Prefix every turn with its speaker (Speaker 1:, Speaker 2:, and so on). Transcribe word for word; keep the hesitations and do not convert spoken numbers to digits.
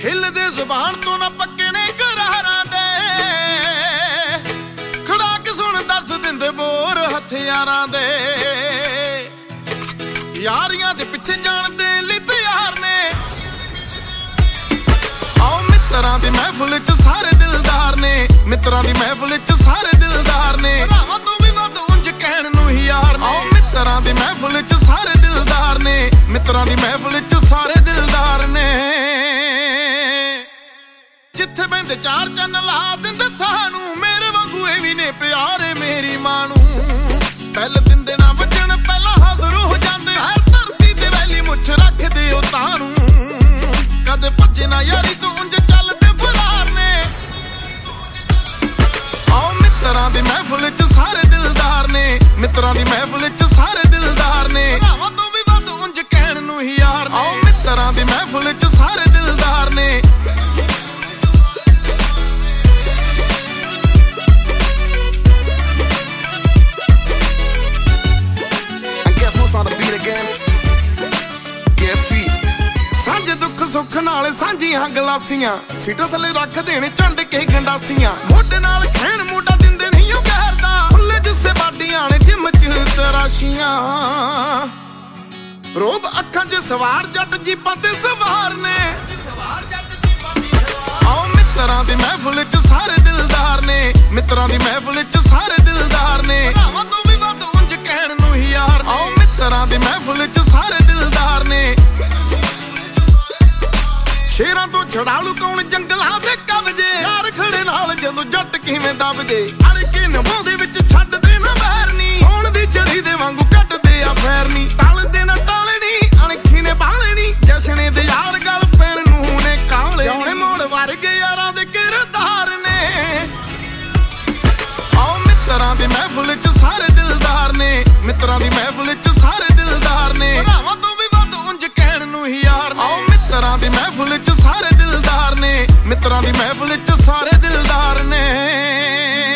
Speaker 1: ਹਿੱਲਦੇ ਜ਼ੁਬਾਨ ਤੋਂ ਨਾ ਪੱਕੇ ਨੇ ਕਰਾਰਾਂ ਦੇ, ਖੜਾ ਕੇ ਸੁਣ ਦੱਸ ਦਿੰਦੇ ਬੋਰ ਹਥਿਆਰਾਂ ਦੇ। ਯਾਰੀਆਂ ਦੇ ਪਿੱਛੇ ਜਾਣ ਦੇ ਲਈ ਤਿਆਰ ਨੇ, ਆਓ ਮਿੱਤਰਾਂ ਦੀ ਮਹਿਫਲ ਚ ਸਾਰੇ ਦਿਲਦਾਰ ਨੇ, ਮਿੱਤਰਾਂ ਦੀ ਮਹਿਫਲ ਚ ਸਾਰੇ ਦਿਲਦਾਰ ਨੇ, ਭਰਾਵਾਂ ਤੋਂ ਵੀ ਵੱਧ ਉਂਝ ਕਹਿਣ ਨੂੰ ਹੀ ਯਾਰ ਨੇ। ਆਓ ਮਿੱਤਰਾਂ ਦੀ ਮਹਿਫਲ ਚ ਸਾਰੇ ਦਿਲਦਾਰ ਨੇ, ਮਿੱਤਰਾਂ ਦੀ ਮਹਿਫਲ ਚ ਸਾਰੇ ਦਿਲਦਾਰ ਨੇ। ਜਿੱਥੇ ਬਹਿੰਦੇ ਚਾਰ ਚੰਨ ਲਾ ਦਿੰਦੇ ਤੁਹਾਨੂੰ, ਮੇਰੇ ਵਾਂਗੂ ਇਹ ਵੀ ਨੇ ਪਿਆਰੇ ਮੇਰੀ ਮਾਂ ਨੂੰ। ਪਹਿਲ ਦਿੰਦੇ ਨਾ ਵੱਜਣ ਪਹਿਲਾਂ ਹਾਜ਼ਰ ਹੋ ਜਾਂਦੇ, ਹਰ ਧਰਤੀ ਤੇ ਵੈਲੀ ਮੁੱਛ ਰੱਖਦੇ ਉਹ ਤਾਂ ਨੂੰ। ਕਦੇ ਭੱਜੇ ਨਾ ਯਾਰੀ ਤੋਂ ਉਂਝ ਚੱਲਦੇ ਫਰਾਰ ਨੇ, ਆਓ ਮਿੱਤਰਾਂ ਦੀ ਮਹਿਫਲ ਚ ਸਾਰੇ ਦਿਲਦਾਰ ਨੇ, ਮਿੱਤਰਾਂ ਦੀ ਮਹਿਫਲ ਚ ਸਾਰੇ ਦਿਲਦਾਰ ਨੇ, ਭਰਾਵਾਂ ਤੋਂ ਵੀ ਵੱਧ ਉਂਝ ਕਹਿਣ ਨੂੰ ਹੀ ਯਾਰ ਨੇ। ਆਓ ਮਿੱਤਰਾਂ ਦੀ ਮਹਿਫਲ ਚ ਸਾਰੇ ਦਿਲਦਾਰ ਨੇ। ਸਾਂਝੇ ਦੁੱਖ ਸੁੱਖ ਨਾਲ ਸਾਂਝੀਆਂ ਗਲਾਸੀਆਂ, ਸੀਟਾਂ ਥੱਲੇ ਰੱਖ ਦੇਣੇ ਝੰਡ ਕੇ ਗੰਡਾਸੀਆਂ, ਮੋਢੇ ਨਾਲ ਖੈਣ ਮੋਢਾ ਦਿੰਦੇ ਨਹੀਂ ਉਹ ਗਹਿਰਦਾ, ਖੁੱਲੇ ਜਿੱਸੇ ਬਾਡੀਆਂ ਨੇ ਜਿੰਮ ਚ ਤਰਾਸ਼ੀਆਂ। ਰੋਬ ਅੱਖਾਂ ਚ ਸਵਾਰ ਜੱਟ ਜੀਪਾਂ ਤੇ ਸਵਾਰ ਨੇ, ਆਓ ਮਿੱਤਰਾਂ ਦੀ ਮਹਿਫਲ ਚ ਸਾਰੇ ਦਿਲਦਾਰ ਨੇ, ਮਿੱਤਰਾਂ ਦੀ ਮਹਿਫਲ ਚ ਸਾਰੇ ਦਿਲਦਾਰ ਨੇ, ਭਰਾਵਾਂ ਤੋਂ ਵੀ ਵੱਧ ਉਂਝ ਕਹਿਣ ਨੂੰ ਹੀ ਯਾਰ। ਆਓ ਮਿੱਤਰਾਂ ਦੀ ਮਹਿਫਲ ਚ ਸਾਰੇ ਦਿਲਦਾਰ ਨੇ। ਸ਼ੇਰਾਂ ਤੋਂ ਛੜਾਲੂ ਕੌਣ ਜੰਗਲਾਂ ਦੇ ਕਬਜੇ, ਯਾਰ ਖੜੇ ਨਾਲ ਜਦੋਂ ਜੱਟ ਕਿਵੇਂ ਦਬ ਜੇ, ਅੜ ਕੇ ਨਵਾਉਂਦੇ ਵਿੱਚ ਛੱਡਦੇ ਨਾ ਬਹਿਰਨੀ, ਸੋਣ ਦੀ ਜੜੀ ਦੇ ਵਾਂਗੂ ਕੱਢਦੇ ਆ ਫੈਰਨੀ, ਟਲਦੇ ਨਾ ਟਾਲਣੀ ਅਣਖੀ ਨੇ ਬਾਲਣੀ, ਜਸ਼ਨੇ ਦੇ ਯਾਰ ਗੱਲ ਪੈਣ ਨੂੰ ਨੇ ਕਾਲੇ, ਜੌਣੇ ਮੋੜ ਵਰਗੇ ਯਾਰਾਂ ਦੇ ਕਿਰਦਾਰ ਨੇ। ਆਓ ਮਿੱਤਰਾਂ ਦੀ ਮਹਿਫਲ ਚ ਸਾਰੇ ਦਿਲਦਾਰ ਨੇ, ਮਿੱਤਰਾਂ ਦੀ ਮਹਿਫਲ ਚ ਸਾਰੇ ਦਿਲਦਾਰ ਨੇ, ਭਰਾਵਾਂ ਤੋਂ ਵੀ ਵੱਧ ਉਂਝ ਕਹਿਣ ਨੂੰ ਹੀ ਯਾਰ। ਆਓ ਮਿੱਤਰਾਂ ਦੀ ਮਹਿਫਲ ਚ ਸਾਰੇ ਦਿਲਦਾਰ ਨੇ, ਮਿੱਤਰਾਂ ਦੀ ਮਹਿਫਲ ਚ ਸਾਰੇ ਦਿਲਦਾਰ ਨੇ।